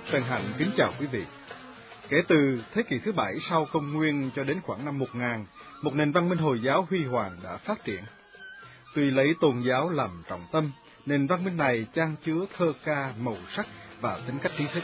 Trần Hạnh kính chào quý vị. Kể từ thế kỷ thứ 7 sau công nguyên cho đến khoảng năm 1000, một nền văn minh Hồi giáo huy hoàng đã phát triển. Tuy lấy tôn giáo làm trọng tâm, nền văn minh này chan chứa thơ ca, màu sắc và tính cách trí thức.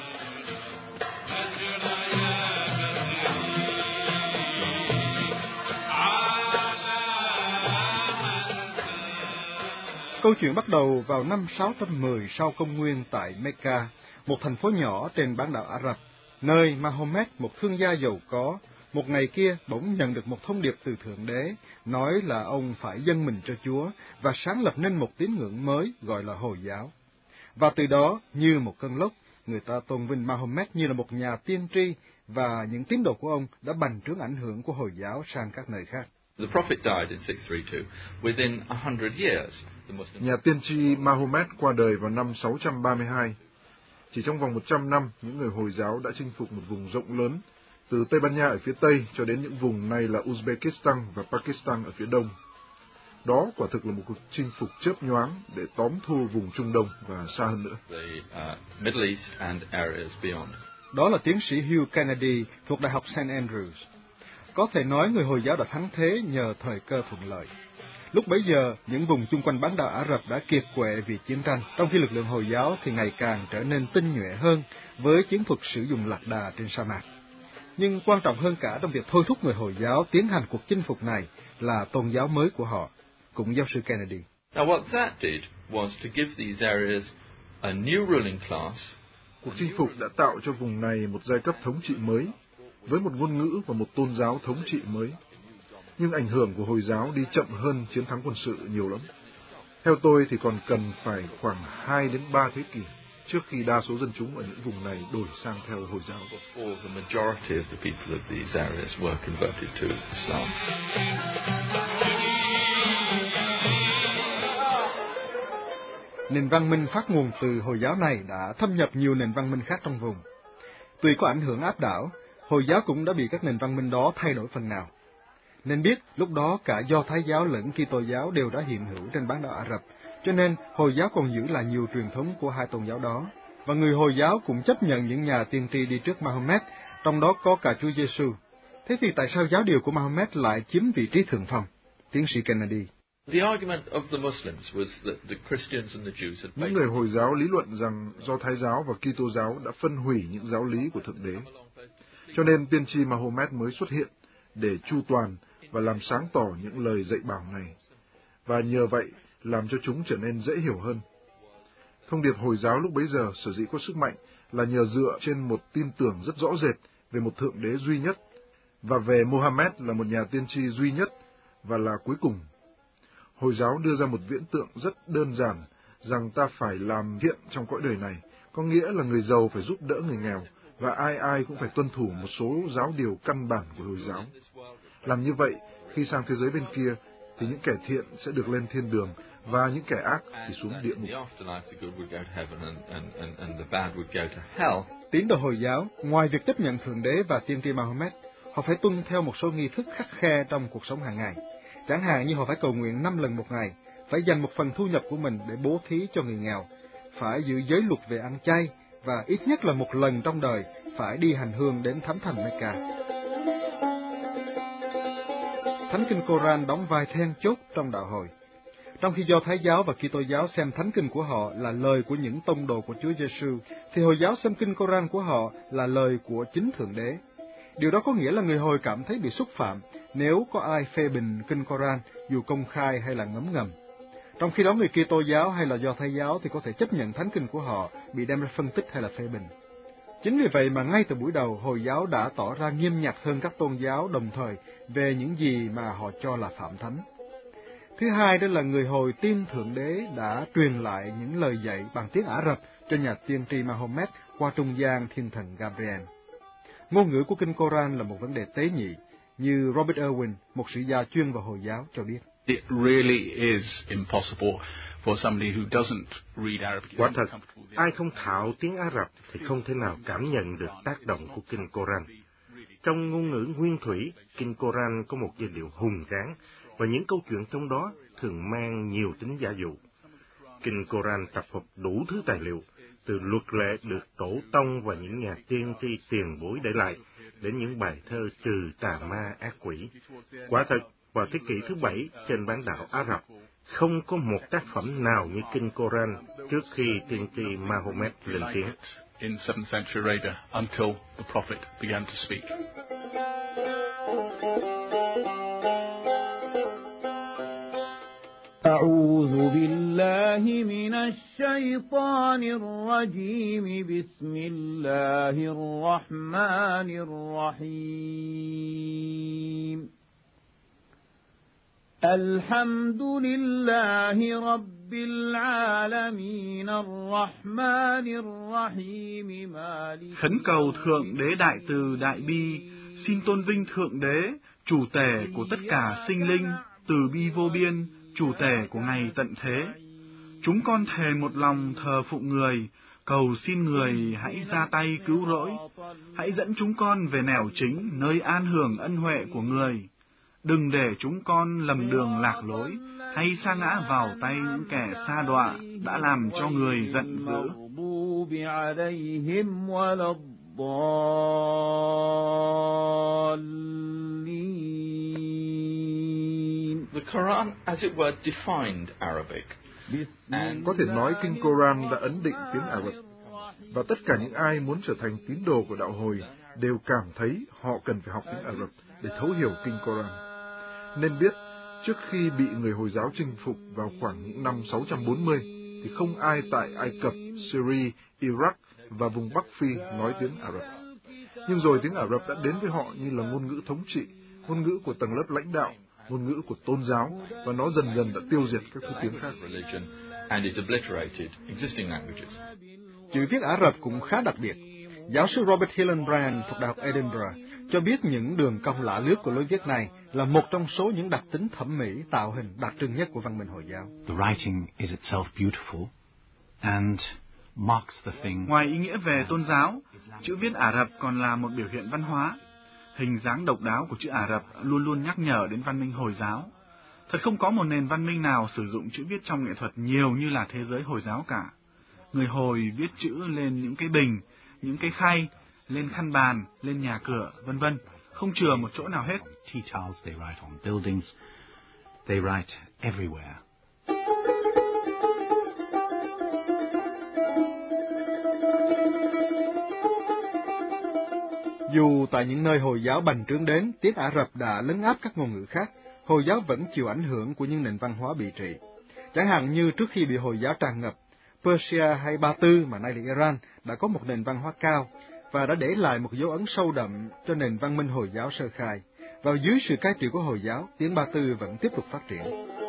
Câu chuyện bắt đầu vào năm 610 sau công nguyên tại Mecca, một thành phố nhỏ trên bán đảo Ả Rập, nơi Mahomet, một thương gia giàu có, một ngày kia bỗng nhận được một thông điệp từ Thượng Đế, nói là ông phải dâng mình cho Chúa và sáng lập nên một tín ngưỡng mới gọi là Hồi giáo. Và từ đó, như một cơn lốc, người ta tôn vinh Mahomet như là một nhà tiên tri, và những tín đồ của ông đã bành trướng ảnh hưởng của Hồi giáo sang các nơi khác. Nhà tiên tri Mahomet qua đời vào năm 632. Chỉ trong vòng 100 năm, những người Hồi giáo đã chinh phục một vùng rộng lớn, từ Tây Ban Nha ở phía Tây cho đến những vùng nay là Uzbekistan và Pakistan ở phía Đông. Đó quả thực là một cuộc chinh phục chớp nhoáng để tóm thu vùng Trung Đông và xa hơn nữa. Đó là tiến sĩ Hugh Kennedy thuộc Đại học St. Andrews. Có thể nói người Hồi giáo đã thắng thế nhờ thời cơ thuận lợi. Lúc bấy giờ, những vùng chung quanh bán đảo Ả Rập đã kiệt quệ vì chiến tranh, trong khi lực lượng Hồi giáo thì ngày càng trở nên tinh nhuệ hơn với chiến thuật sử dụng lạc đà trên sa mạc. Nhưng quan trọng hơn cả trong việc thôi thúc người Hồi giáo tiến hành cuộc chinh phục này là tôn giáo mới của họ, cũng giáo sư Kennedy. Cuộc chinh phục đã tạo cho vùng này một giai cấp thống trị mới, với một ngôn ngữ và một tôn giáo thống trị mới. Nhưng ảnh hưởng của Hồi giáo đi chậm hơn chiến thắng quân sự nhiều lắm. Theo tôi thì còn cần phải khoảng 2 đến 3 thế kỷ trước khi đa số dân chúng ở những vùng này đổi sang theo Hồi giáo. Nền văn minh phát nguồn từ Hồi giáo này đã thâm nhập nhiều nền văn minh khác trong vùng. Tuy có ảnh hưởng áp đảo, Hồi giáo cũng đã bị các nền văn minh đó thay đổi phần nào. Nên biết, lúc đó cả Do Thái giáo lẫn Kitô giáo đều đã hiện hữu trên bán đảo Ả Rập, cho nên Hồi giáo còn giữ lại nhiều truyền thống của hai tôn giáo đó, và người Hồi giáo cũng chấp nhận những nhà tiên tri đi trước Mahomet, trong đó có cả Chúa Giêsu. Thế thì tại sao giáo điều của Mahomet lại chiếm vị trí thượng phong? Tiến sĩ Kennedy. Những người Hồi giáo lý luận rằng Do Thái giáo và Kitô giáo đã phân hủy những giáo lý của Thượng Đế. Cho nên tiên tri Mahomet mới xuất hiện để chu toàn và làm sáng tỏ những lời dạy bảo này, và nhờ vậy làm cho chúng trở nên dễ hiểu hơn. Thông điệp Hồi giáo lúc bấy giờ sở dĩ có sức mạnh là nhờ dựa trên một tin tưởng rất rõ rệt về một Thượng Đế duy nhất, và về Mohammed là một nhà tiên tri duy nhất và là cuối cùng. Hồi giáo đưa ra một viễn tượng rất đơn giản rằng ta phải làm thiện trong cõi đời này, có nghĩa là người giàu phải giúp đỡ người nghèo, và ai ai cũng phải tuân thủ một số giáo điều căn bản của Hồi giáo. Làm như vậy, khi sang thế giới bên kia, thì những kẻ thiện sẽ được lên thiên đường, và những kẻ ác thì xuống địa ngục. Tín đồ Hồi giáo, ngoài việc chấp nhận Thượng Đế và tiên tri Mahomet, họ phải tuân theo một số nghi thức khắt khe trong cuộc sống hàng ngày. Chẳng hạn như họ phải cầu nguyện 5 lần một ngày, phải dành một phần thu nhập của mình để bố thí cho người nghèo, phải giữ giới luật về ăn chay, và ít nhất là một lần trong đời phải đi hành hương đến thánh thành Mecca. Thánh kinh Koran đóng vai then chốt trong đạo Hồi. Trong khi Do Thái giáo và Kitô giáo xem thánh kinh của họ là lời của những tông đồ của Chúa Giêsu, thì Hồi giáo xem kinh Koran của họ là lời của chính Thượng Đế. Điều đó có nghĩa là người Hồi cảm thấy bị xúc phạm nếu có ai phê bình kinh Koran, dù công khai hay là ngấm ngầm. Trong khi đó người Kitô giáo hay là Do Thái giáo thì có thể chấp nhận thánh kinh của họ bị đem ra phân tích hay là phê bình. Chính vì vậy mà ngay từ buổi đầu, Hồi giáo đã tỏ ra nghiêm nhặt hơn các tôn giáo đồng thời về những gì mà họ cho là phạm thánh. Thứ hai, đó là người Hồi tin Thượng Đế đã truyền lại những lời dạy bằng tiếng Ả Rập cho nhà tiên tri Mahomet qua trung gian thiên thần Gabriel. Ngôn ngữ của kinh Koran là một vấn đề tế nhị, như Robert Irwin, một sử gia chuyên vào Hồi giáo, cho biết. Quả thật, ai không thạo tiếng Ả Rập thì không thể nào cảm nhận được tác động của kinh Koran. Trong ngôn ngữ nguyên thủy, kinh Koran có một giai điệu hùng tráng, và những câu chuyện trong đó thường mang nhiều tính giả dụ. Kinh Koran tập hợp đủ thứ tài liệu, từ luật lệ được tổ tông và những nhà tiên tri tiền bối để lại, đến những bài thơ trừ tà ma ác quỷ. Quả thật, vào thế kỷ thứ 7 trên bán đảo Ả Rập, không có một tác phẩm nào như Kinh Koran trước khi tiên tri Mahomet lên tiếng. In 7th century Arabia until the prophet began to speak. أعوذ بالله من الشيطان الرجيم بسم الله الرحمن الرحيم الحمد لله رب العالمين الرحمن الرحيم مالك. Khấn cầu Thượng Đế Đại Từ Đại Bi, xin tôn vinh Thượng Đế, chủ tể của tất cả sinh linh, từ bi vô biên, chủ tể của ngày tận thế. Chúng con thề một lòng thờ phụng người, cầu xin người hãy ra tay cứu rỗi, hãy dẫn chúng con về nẻo chính, nơi an hưởng ân huệ của người. Đừng để chúng con lầm đường lạc lối, hay sa ngã vào tay những kẻ sa đọa đã làm cho người giận dữ. The Quran, as it were, defined Arabic. Có thể nói Kinh Koran đã ấn định tiếng Ả Rập, và tất cả những ai muốn trở thành tín đồ của đạo Hồi đều cảm thấy họ cần phải học tiếng Ả Rập để thấu hiểu Kinh Koran. Nên biết, trước khi bị người Hồi giáo chinh phục vào khoảng những năm 640, thì không ai tại Ai Cập, Syria, Iraq và vùng Bắc Phi nói tiếng Ả Rập. Nhưng rồi tiếng Ả Rập đã đến với họ như là ngôn ngữ thống trị, ngôn ngữ của tầng lớp lãnh đạo, ngôn ngữ của tôn giáo, và nó dần dần đã tiêu diệt các thứ tiếng khác. Chữ viết Ả Rập cũng khá đặc biệt. Giáo sư Robert Hillenbrand thuộc Đại học Edinburgh cho biết những đường cong lạ lướt của lối viết này là một trong số những đặc tính thẩm mỹ tạo hình đặc trưng nhất của văn minh Hồi giáo. The writing is itself beautiful and marks the thing. Ngoài ý nghĩa về tôn giáo, chữ viết Ả Rập còn là một biểu hiện văn hóa. Hình dáng độc đáo của chữ Ả Rập luôn luôn nhắc nhở đến văn minh Hồi giáo. Thật không có một nền văn minh nào sử dụng chữ viết trong nghệ thuật nhiều như là thế giới Hồi giáo cả. Người Hồi viết chữ lên những cái bình, những cái khay, lên khăn bàn, lên nhà cửa, vân vân, không chừa một chỗ nào hết. Tea towels they write on buildings, they write everywhere. Dù tại những nơi Hồi giáo bành trướng đến, tiếng Ả Rập đã lấn áp các ngôn ngữ khác, Hồi giáo vẫn chịu ảnh hưởng của những nền văn hóa bị trị. Chẳng hạn như trước khi bị Hồi giáo tràn ngập, Persia hay Ba Tư mà nay là Iran đã có một nền văn hóa cao và đã để lại một dấu ấn sâu đậm cho nền văn minh Hồi giáo sơ khai. Vào dưới sự cai trị của Hồi giáo, tiếng Ba Tư vẫn tiếp tục phát triển.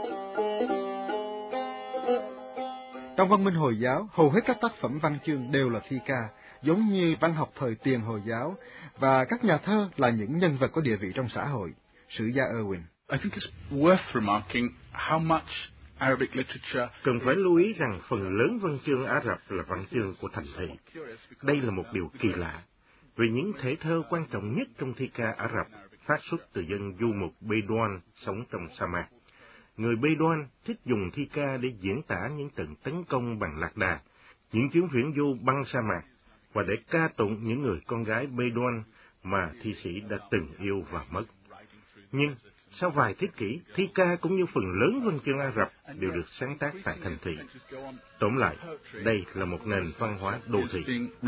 Trong văn minh Hồi giáo, hầu hết các tác phẩm văn chương đều là thi ca, giống như văn học thời tiền Hồi giáo, và các nhà thơ là những nhân vật có địa vị trong xã hội. Sử gia Irwin. I think it's worth remarking how much Arabic literature. Cần phải lưu ý rằng phần lớn văn chương Ả Rập là văn chương của thành thị. Đây là một điều kỳ lạ, vì những thể thơ quan trọng nhất trong thi ca Ả Rập phát xuất từ dân du mục Bedouin sống trong sa mạc. Người Bedouin thích dùng thi ca để diễn tả những trận tấn công bằng lạc đà, những chuyến viễn du băng sa mạc, và để ca tụng những người con gái Bedouin mà thi sĩ đã từng yêu và mất. Nhưng sau vài thế kỷ, thi ca cũng như phần lớn văn chương Ả Rập đều được sáng tác tại thành thị. Tóm lại, đây là một nền văn hóa đô thị.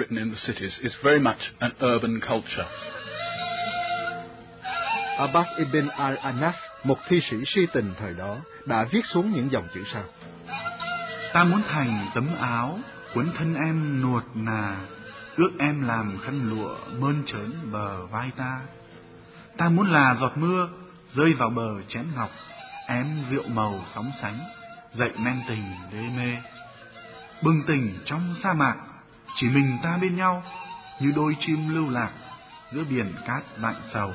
Abbas ibn al-Anas, một thi sĩ si tình thời đó, đã viết xuống những dòng chữ sau: Ta muốn thành tấm áo, quấn thân em nuột nà, ước em làm khăn lụa mơn trớn bờ vai ta. Ta muốn là giọt mưa rơi vào bờ chén ngọc, ém rượu màu sóng sánh, dậy men tình đê mê. Bừng tỉnh trong sa mạc, chỉ mình ta bên nhau, như đôi chim lưu lạc giữa biển cát lạnh sầu.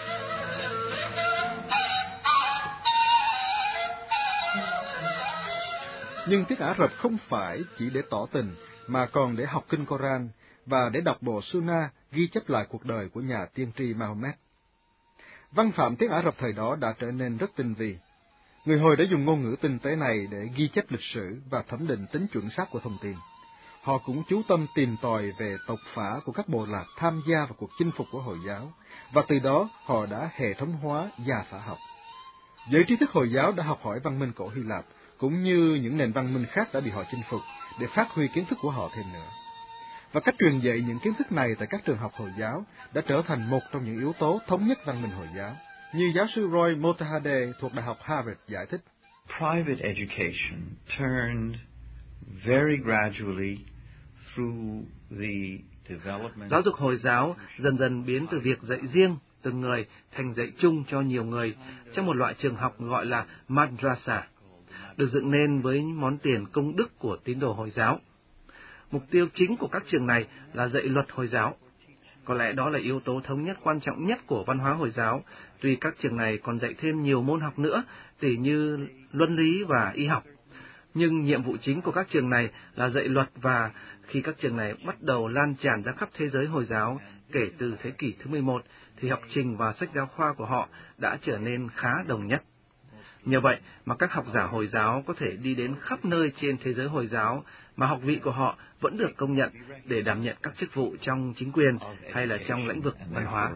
Nhưng tiếng Ả Rập không phải chỉ để tỏ tình, mà còn để học kinh Koran và để đọc bộ Sunnah ghi chép lại cuộc đời của nhà tiên tri Mahomet. Văn phạm tiếng Ả Rập thời đó đã trở nên rất tinh vi. Người Hồi đã dùng ngôn ngữ tinh tế này để ghi chép lịch sử và thẩm định tính chuẩn xác của thông tin. Họ cũng chú tâm tìm tòi về tộc phả của các bộ lạc tham gia vào cuộc chinh phục của Hồi giáo, và từ đó họ đã hệ thống hóa gia phả học. Giới trí thức Hồi giáo đã học hỏi văn minh cổ Hy Lạp, cũng như những nền văn minh khác đã bị họ chinh phục, để phát huy kiến thức của họ thêm nữa. Và cách truyền dạy những kiến thức này tại các trường học Hồi giáo đã trở thành một trong những yếu tố thống nhất văn minh Hồi giáo, như giáo sư Roy Motahadeh thuộc Đại học Harvard giải thích. Private education turned very gradually through the development. Giáo dục Hồi giáo dần dần biến từ việc dạy riêng từng người thành dạy chung cho nhiều người trong một loại trường học gọi là madrasa, được dựng nên với món tiền công đức của tín đồ Hồi giáo. Mục tiêu chính của các trường này là dạy luật Hồi giáo. Có lẽ đó là yếu tố thống nhất quan trọng nhất của văn hóa Hồi giáo, tuy các trường này còn dạy thêm nhiều môn học nữa, tỉ như luân lý và y học. Nhưng nhiệm vụ chính của các trường này là dạy luật, và khi các trường này bắt đầu lan tràn ra khắp thế giới Hồi giáo kể từ thế kỷ thứ 11, thì học trình và sách giáo khoa của họ đã trở nên khá đồng nhất. Nhờ vậy mà các học giả Hồi giáo có thể đi đến khắp nơi trên thế giới Hồi giáo, mà học vị của họ vẫn được công nhận để đảm nhận các chức vụ trong chính quyền hay là trong lĩnh vực văn hóa.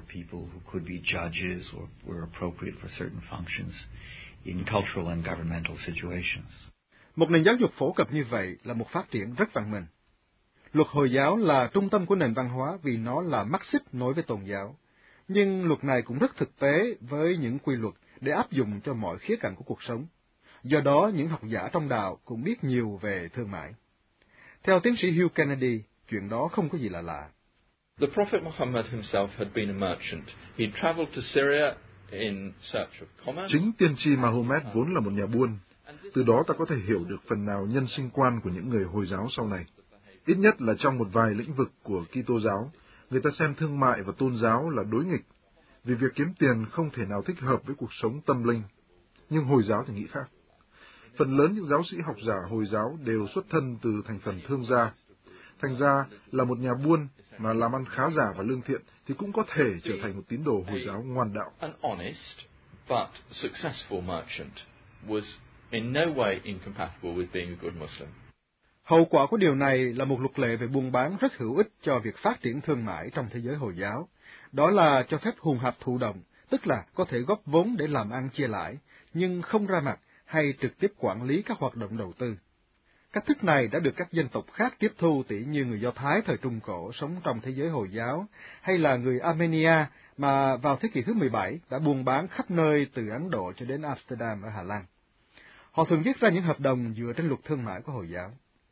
Một nền giáo dục phổ cập như vậy là một phát triển rất văn minh. Luật Hồi giáo là trung tâm của nền văn hóa vì nó là mắt xích nối với tôn giáo. Nhưng luật này cũng rất thực tế với những quy luật để áp dụng cho mọi khía cạnh của cuộc sống. Do đó, những học giả trong đạo cũng biết nhiều về thương mại. Theo tiến sĩ Hugh Kennedy, chuyện đó không có gì là lạ. The Prophet Muhammad himself had been a merchant. He traveled to Syria in search of commerce. Chính tiên tri Mahomet vốn là một nhà buôn. Từ đó ta có thể hiểu được phần nào nhân sinh quan của những người Hồi giáo sau này. Ít nhất là trong một vài lĩnh vực của Kitô giáo, người ta xem thương mại và tôn giáo là đối nghịch, vì việc kiếm tiền không thể nào thích hợp với cuộc sống tâm linh. Nhưng Hồi giáo thì nghĩ khác. Phần lớn những giáo sĩ học giả Hồi giáo đều xuất thân từ thành phần thương gia. Thành ra là một nhà buôn mà làm ăn khá giả và lương thiện thì cũng có thể trở thành một tín đồ Hồi giáo ngoan đạo. An honest but successful merchant was in no way incompatible with being a good Muslim. Hậu quả của điều này là một luật lệ về buôn bán rất hữu ích cho việc phát triển thương mại trong thế giới Hồi giáo. Đó là cho phép hùn hạp thụ động, tức là có thể góp vốn để làm ăn chia lãi, nhưng không ra mặt hay trực tiếp quản lý các hoạt động đầu tư. Cách thức này đã được các dân tộc khác tiếp thu, tỉ như người Do Thái thời Trung Cổ sống trong thế giới Hồi giáo, hay là người Armenia mà vào thế kỷ thứ 17 đã buôn bán khắp nơi từ Ấn Độ cho đến Amsterdam ở Hà Lan. Họ thường viết ra những hợp đồng dựa trên luật thương mại của Hồi giáo.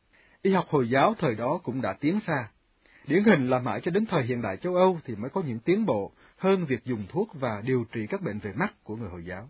Y học Hồi giáo thời đó cũng đã tiến xa. Điển hình là mãi cho đến thời hiện đại châu Âu thì mới có những tiến bộ hơn việc dùng thuốc và điều trị các bệnh về mắt của người Hồi giáo.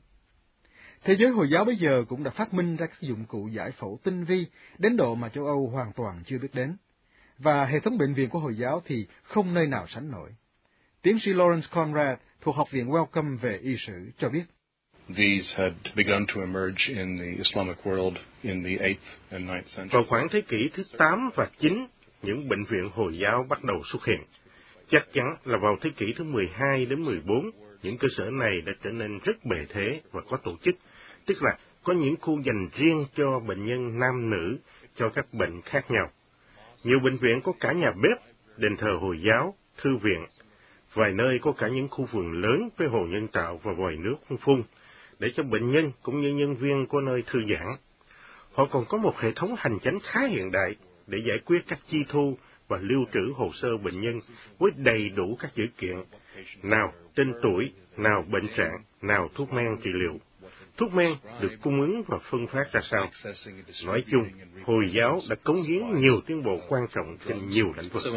Thế giới Hồi giáo bây giờ cũng đã phát minh ra các dụng cụ giải phẫu tinh vi đến độ mà châu Âu hoàn toàn chưa biết đến. Và hệ thống bệnh viện của Hồi giáo thì không nơi nào sánh nổi. Tiến sĩ Lawrence Conrad thuộc Học viện Wellcome về y sử cho biết. These had begun to emerge in the Islamic world in the 8th and 9th century. Vào khoảng thế kỷ thứ 8 và 9, những bệnh viện Hồi giáo bắt đầu xuất hiện. Chắc chắn là vào thế kỷ thứ 12 đến 14, những cơ sở này đã trở nên rất bề thế và có tổ chức, tức là có những khu dành riêng cho bệnh nhân nam nữ cho các bệnh khác nhau. Nhiều bệnh viện có cả nhà bếp, đền thờ Hồi giáo, thư viện. Vài nơi có cả những khu vườn lớn với hồ nhân tạo và vòi nước phun, để cho bệnh nhân cũng như nhân viên có nơi thư giãn. Họ còn có một hệ thống hành chánh khá hiện đại để giải quyết các chi thu và lưu trữ hồ sơ bệnh nhân với đầy đủ các dữ kiện, nào tên tuổi, nào bệnh trạng, nào thuốc men trị liệu. Thuốc men được cung ứng và phân phát ra sao? Nói chung, Hồi giáo đã cống hiến nhiều tiến bộ quan trọng trên nhiều lĩnh vực.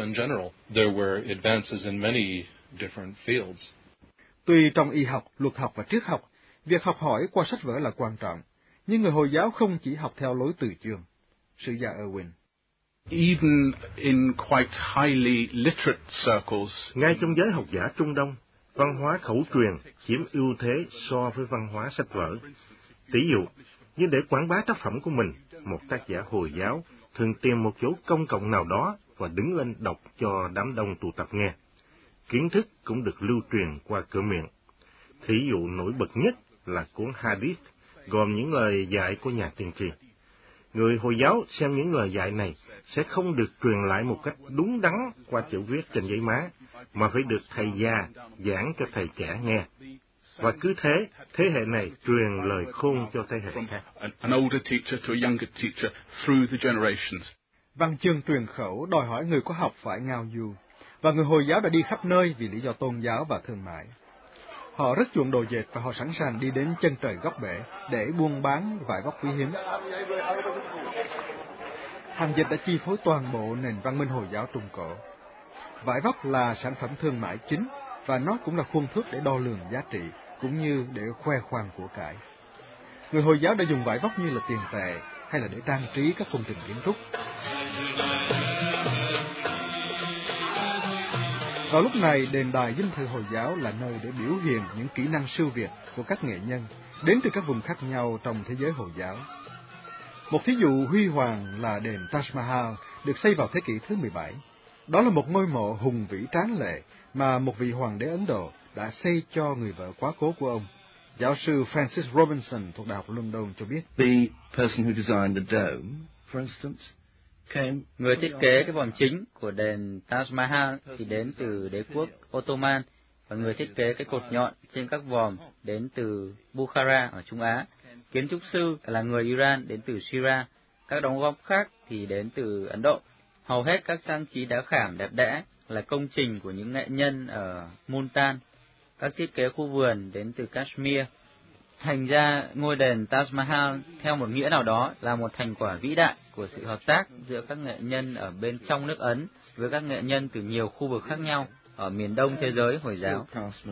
Tuy trong y học, luật học và triết học, việc học hỏi qua sách vở là quan trọng, nhưng người Hồi giáo không chỉ học theo lối từ chương. Sử gia Irwin. Even in quite highly literate circles, ngay trong giới học giả Trung Đông, văn hóa khẩu truyền chiếm ưu thế so với văn hóa sách vở. Tỷ dụ, như để quảng bá tác phẩm của mình, một tác giả Hồi giáo thường tìm một chỗ công cộng nào đó và đứng lên đọc cho đám đông tụ tập nghe. Kiến thức cũng được lưu truyền qua cửa miệng. Thí dụ nổi bật nhất là cuốn Hadith, gồm những lời dạy của nhà tiên tri. Người Hồi giáo xem những lời dạy này sẽ không được truyền lại một cách đúng đắn qua chữ viết trên giấy má, mà phải được thầy già giảng cho thầy trẻ nghe. Và cứ thế hệ này truyền lời khôn cho thế hệ khác. An older teacher to a younger teacher through the generations. Văn chương truyền khẩu đòi hỏi người có học phải ngao du, và người Hồi giáo đã đi khắp nơi vì lý do tôn giáo và thương mại. Họ rất chuộng đồ dệt và họ sẵn sàng đi đến chân trời góc bể để buôn bán vải vóc quý hiếm. Hàng dệt đã chi phối toàn bộ nền văn minh Hồi giáo Trung Cổ. Vải vóc là sản phẩm thương mại chính và nó cũng là khuôn thước để đo lường giá trị cũng như để khoe khoang của cải. Người Hồi giáo đã dùng vải vóc như là tiền tệ hay là để trang trí các công trình kiến trúc. Vào lúc này, đền đài dinh thự Hồi giáo là nơi để biểu hiện những kỹ năng siêu việt của các nghệ nhân đến từ các vùng khác nhau trong thế giới Hồi giáo. Một thí dụ huy hoàng là đền Taj Mahal được xây vào thế kỷ thứ 17. Đó là một ngôi mộ hùng vĩ tráng lệ mà một vị hoàng đế Ấn Độ đã xây cho người vợ quá cố của ông. Giáo sư Francis Robinson thuộc Đại học London cho biết. The person who designed the dome, for instance, người thiết kế cái vòm chính của đền Taj Mahal thì đến từ đế quốc Ottoman, và người thiết kế cái cột nhọn trên các vòm đến từ Bukhara ở Trung Á. Kiến trúc sư là người Iran đến từ Syria. Các đóng góp khác thì đến từ Ấn Độ. Hầu hết các trang trí đá khảm đẹp đẽ là công trình của những nghệ nhân ở Multan. Các thiết kế khu vườn đến từ Kashmir. Thành ra ngôi đền Taj Mahal theo một nghĩa nào đó là một thành quả vĩ đại của sự hợp tác giữa các nghệ nhân ở bên trong nước Ấn với các nghệ nhân từ nhiều khu vực khác nhau ở miền đông thế giới Hồi giáo.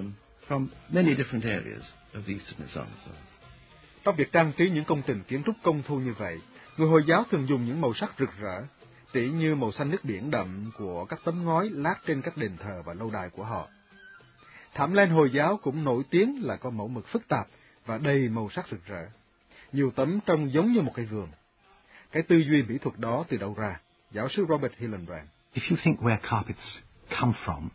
Trong việc trang trí những công trình kiến trúc công phu như vậy, người Hồi giáo thường dùng những màu sắc rực rỡ, tỉ như màu xanh nước biển đậm của các tấm ngói lát trên các đền thờ và lâu đài của họ. Thảm len Hồi giáo cũng nổi tiếng là có mẫu mực phức tạp và đầy màu sắc rực rỡ. Nhiều tấm trông giống như một cây vườn. Cái tư duy mỹ thuật đó từ đâu ra? Giáo sư Robert Hillenbrand. If you think where carpets come from,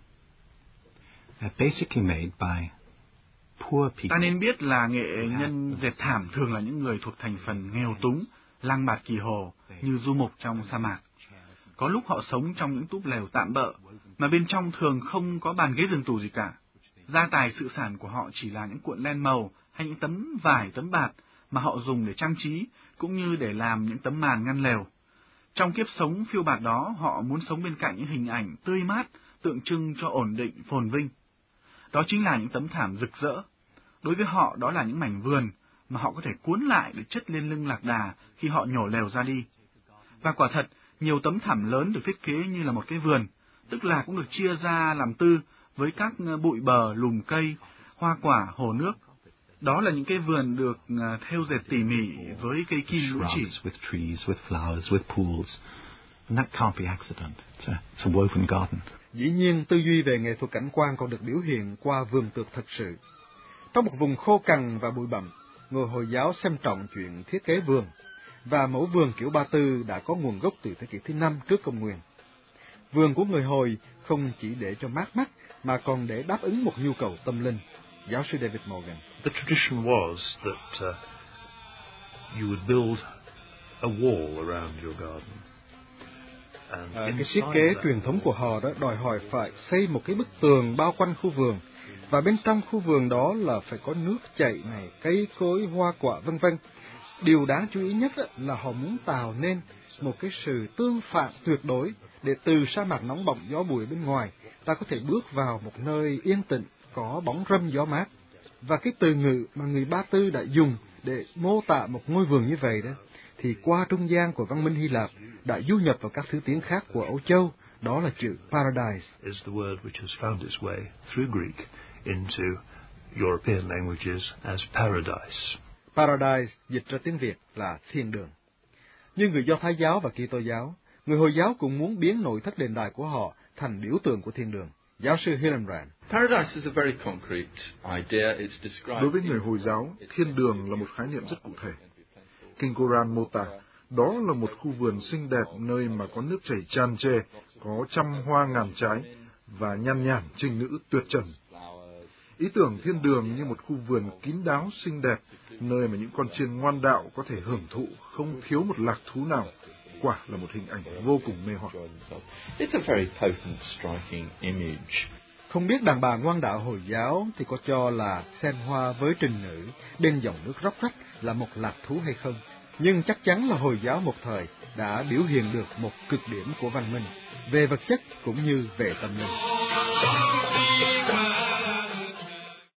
they're basically made by poor people. Ta nên biết là nghệ nhân dệt thảm thường là những người thuộc thành phần nghèo túng, lang bạt kỳ hồ như du mục trong sa mạc. Có lúc họ sống trong những túp lều tạm bợ, mà bên trong thường không có bàn ghế giường tủ gì cả. Gia tài sự sản của họ chỉ là những cuộn len màu hay những tấm vải, tấm bạt mà họ dùng để trang trí, cũng như để làm những tấm màn ngăn lều. Trong kiếp sống phiêu bạt đó, họ muốn sống bên cạnh những hình ảnh tươi mát, tượng trưng cho ổn định, phồn vinh. Đó chính là những tấm thảm rực rỡ. Đối với họ, đó là những mảnh vườn mà họ có thể cuốn lại để chất lên lưng lạc đà khi họ nhổ lều ra đi. Và quả thật, nhiều tấm thảm lớn được thiết kế như là một cái vườn, tức là cũng được chia ra làm tư với các bụi bờ, lùm cây, hoa quả, hồ nước. Đó là những cái vườn được thêu dệt tỉ mỉ với cây kim lũ chỉ. With trees, with flowers, with pools. And that can't be accident. It's a woven garden. Dĩ nhiên, tư duy về nghệ thuật cảnh quan còn được biểu hiện qua vườn tược thật sự. Trong một vùng khô cằn và bụi bặm, người Hồi giáo xem trọng chuyện thiết kế vườn, và mẫu vườn kiểu Ba Tư đã có nguồn gốc từ thế kỷ thứ 5 trước công nguyên. Vườn của người Hồi không chỉ để cho mát mắt, mà còn để đáp ứng một nhu cầu tâm linh. Giáo sư David Morgan. The tradition was that you would build a wall around your garden. Cái thiết kế truyền thống của họ đó đòi hỏi phải xây một cái bức tường bao quanh khu vườn, và bên trong khu vườn đó là phải có nước chảy này, cây cối, hoa quả, vân vân. Điều đáng chú ý nhất là họ muốn tạo nên một cái sự tương phản tuyệt đối để từ sa mạc nóng bỏng gió bụi bên ngoài, ta có thể bước vào một nơi yên tĩnh, có bóng râm gió mát. Và cái từ ngữ mà người Ba Tư đã dùng để mô tả một ngôi vườn như vậy đó, thì qua trung gian của văn minh Hy Lạp đã du nhập vào các thứ tiếng khác của Âu Châu, đó là chữ paradise. Is the word which has found its way through Greek into European languages as paradise. Paradise dịch ra tiếng Việt là thiên đường. Như người Do Thái giáo và Kitô giáo, người Hồi giáo cũng muốn biến nội thất đền đài của họ thành biểu tượng của thiên đường. Giáo sư Hillenbrand. Paradise is a very concrete idea. It's described. Đối với người Hồi giáo, thiên đường là một khái niệm rất cụ thể. Kinh Koran mô tả, đó là một khu vườn xinh đẹp nơi mà có nước chảy tràn trề, có trăm hoa ngàn trái và nhan nhản trinh nữ tuyệt trần. Ý tưởng thiên đường như một khu vườn kín đáo xinh đẹp, nơi mà những con chiên ngoan đạo có thể hưởng thụ không thiếu một lạc thú nào, quả là một hình ảnh vô cùng mê hoặc. It's a very potent, striking image. Không biết đàn bà ngoan đạo Hồi giáo thì có cho là xem hoa với trình nữ bên dòng nước róc rách là một lạc thú hay không, nhưng chắc chắn là Hồi giáo một thời đã biểu hiện được một cực điểm của văn minh, về vật chất cũng như về tâm linh.